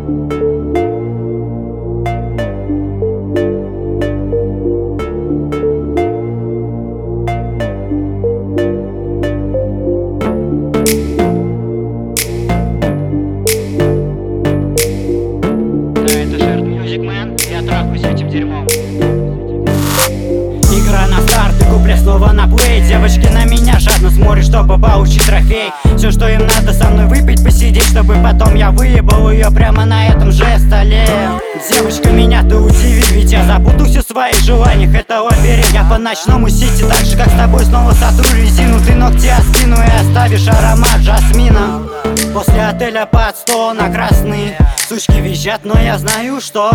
Игра на старт и куплет снова на плей. Девочки на меня жадно смотрят, чтобы получить трофей. Все, что им надо, со мной выпить, посидеть, чтобы потом я выебал ее прямо на этом же столе. Девочка, меня ты удивишь, ведь я забуду все свои желания. Это лабиринт, я по ночному сити, так же как с тобой снова сотру резину. Ты ногти оскину и оставишь аромат жасмина. После отеля под 100 на красный. Сучки визжат, но я знаю, что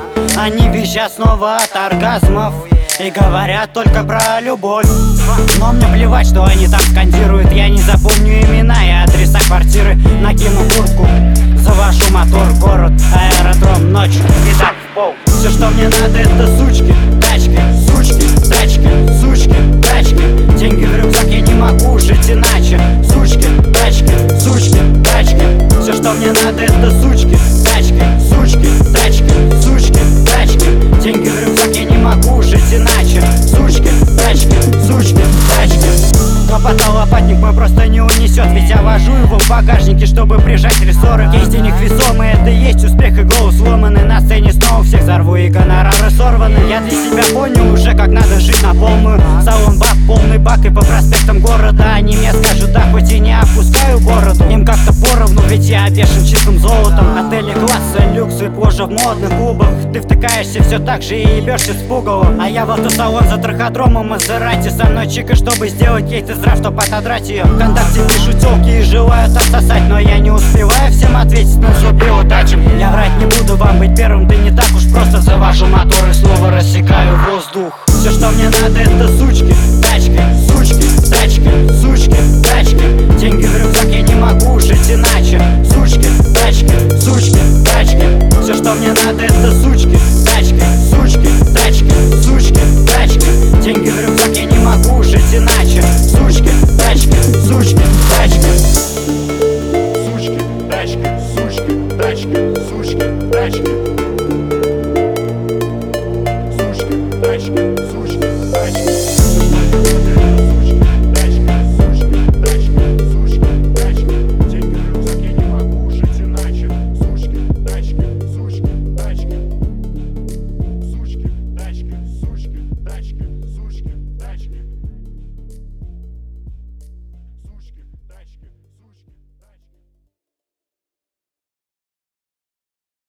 они визжат снова от оргазмов и говорят только про любовь. Но мне плевать, что они там скандируют. Я не запомню имена и адреса квартиры. Накину куртку, завожу мотор в город, аэродром ночью, и так в пол. Все, что мне надо, это сучки, тачки, сучки, тачки, сучки, тачки. Деньги в рюкзак, я не могу жить иначе. Сучки, тачки, сучки, тачки. Все, что мне надо, это сучки, тачки, сучки, тачки, сучки, тачки. Деньги в рюкзак, я не могу жить иначе. Сучки, тачки, сучки, тачки. Лопата, лопатник мой просто не унесет, ведь я вожу его в багажнике, чтобы прижать рессоры. Есть денег весомый, это есть успех и голос сломанный. На сцене снова всех взорву и гонорары сорваны. Я для себя понял уже, как надо жить на полную. Салон баб, полный бак и по проспектам города. Они мне скажут да, хоть и не опускаю бороду. Им как-то поровну, ведь я обвешан чистым золотом. Отели класса, люкс и позже в модных клубах. Ты втыкаешься все так же и ебешься с пугала. А я в автосалон за траходромом, Мазерати. Со мной чика, чтобы сделать ей тест-драйв, чтоб отодрать ее. Вконтакте пишут телки и желают отсосать, но я не успеваю всем ответить на зубы удачи. Я врать не буду вам быть первым, да не так уж просто. Завожу мотор и снова рассекаю воздух. Все, что мне надо, это сучки, тачки, сучки, тачки, сучки, тачки. Деньги в рюкзак, я не могу жить иначе. Сучки, тачки, сучки, тачки. Все, что мне надо, это сучки, тачки, сучки, тачки, сучки, тачки. Деньги в рюкзак, я не могу жить иначе. Сучки, тачки, сучки, тачки. Сучки, тачки, сучки, тачки, сучки, тачки.